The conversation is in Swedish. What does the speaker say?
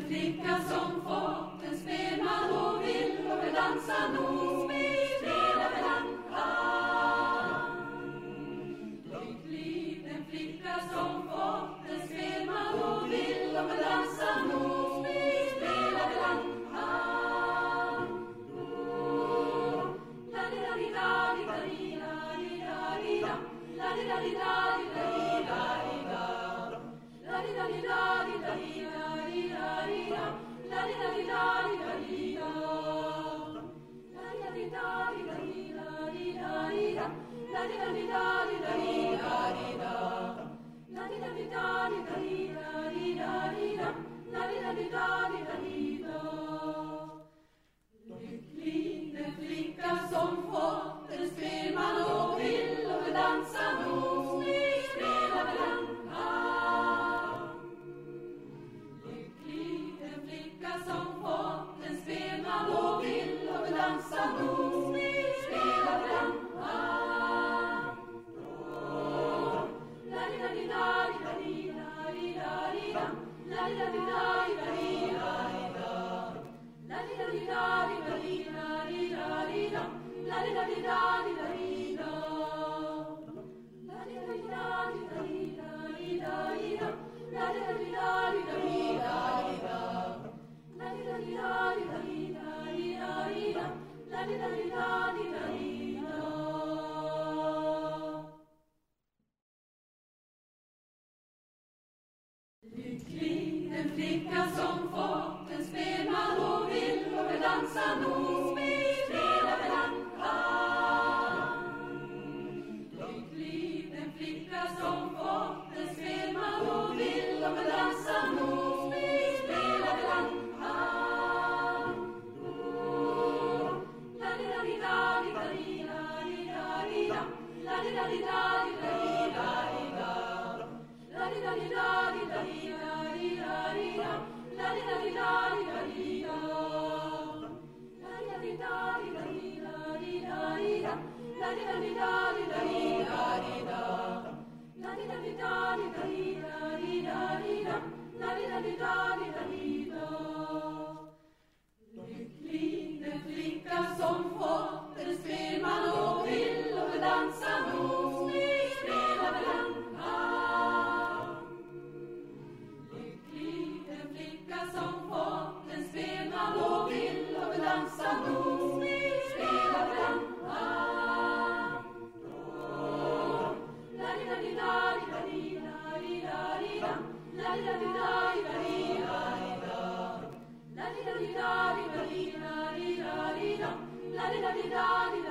flicka som fått en spelman och vill dansa nog. Spela belanka. Lycklig den flicka som fått en spelman och vill dansa nog. Spela belanka. Lycklig den flicka som fått en spelman och vill dansa nog. Spela belanka. Lycklig den flicka som fått en spelman och vill dansa nog. Spela belanka. Lycklig den flicka som fått en spelman och vill dansa nog. Spela belanka. Lycklig den flicka som fått en spelman och vill dansa nog. Spela belanka. Lycklig den flicka som fått en spelman och vill dansa nog. Spela belanka. Lycklig den flicka som fått en spelman och vill dansa nog. Spela belanka. La di da di da di da di da di da di da.